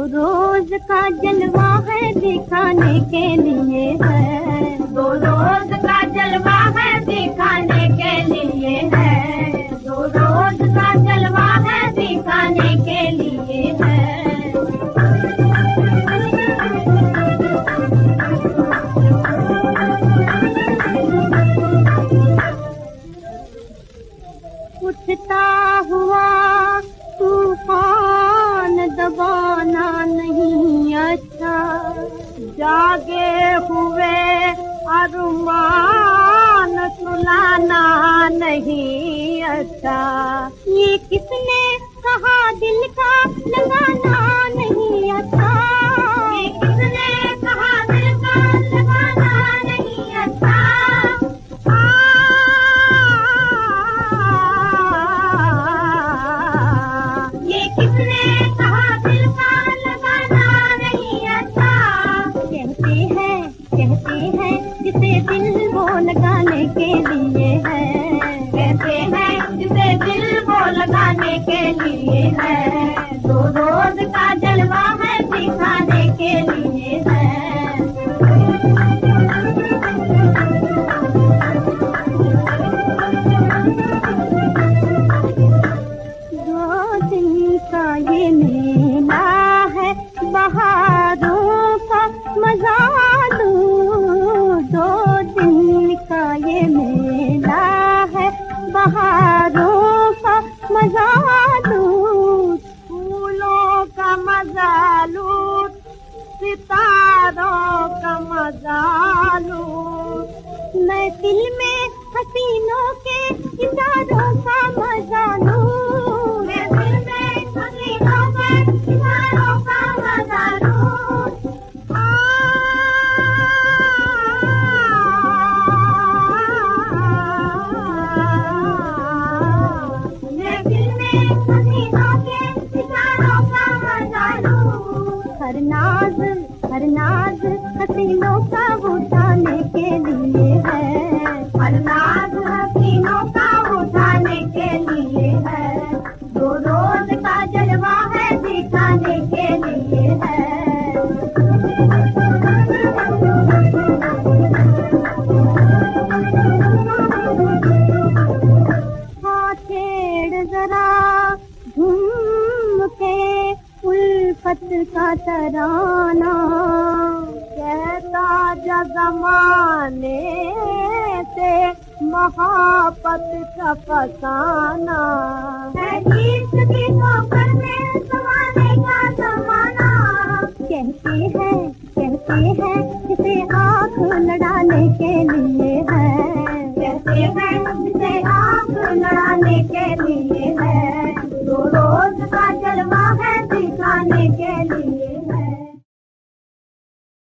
रोज का जलवा है दिखाने के लिए है, दो रोज का जलवा है दिखाने के लिए है, दो रोज का जलवा है दिखाने के लिए है। उठता हुआ तूफान दबाना नहीं अच्छा, जागे हुए अरमान सुलाना नहीं अच्छा। ये किसने कहा दिल का लगाना नहीं अच्छा, ये किसने कहा दिल का लगाना नहीं अच्छा। ये किसने कहा दिल का लगाना नहीं अच्छा। कहते हैं जिसे दिल वो लगाने के लिए है, कहते हैं जिसे दिल वो लगाने के लिए है, दो रोज का जलवा है दिखाने के लिए है। दो दिन का ये मेला है बहारों का मजा लूं, दो दिन का ये मेला है बहारों का मजा लूं, फूलों का मजा लूं, सितारों का मजा लूं, मैं दिल में हसीनों के इशारों का मजा लूं, मैं दिल में हसीनों के इशारों का मजा लूं। मैं दिल में हसीनों के इशारों का मजा लूं। हर नाज हसीनों का उठाने के लिए है, हर नाज हसीनों का उठाने के लिए है, दो रोज का जलवा है दिखाने के लिए है। हाँ छेड़ जरा झूम के उल्फत का तराना, कहता जमाने से महापत का फसाना, है गीत की ठोकर में जमाने का जमाना। कहते हैं जिसे आँख लड़ाने के लिए है, कहते हैं जिसे आँख लड़ाने के लिए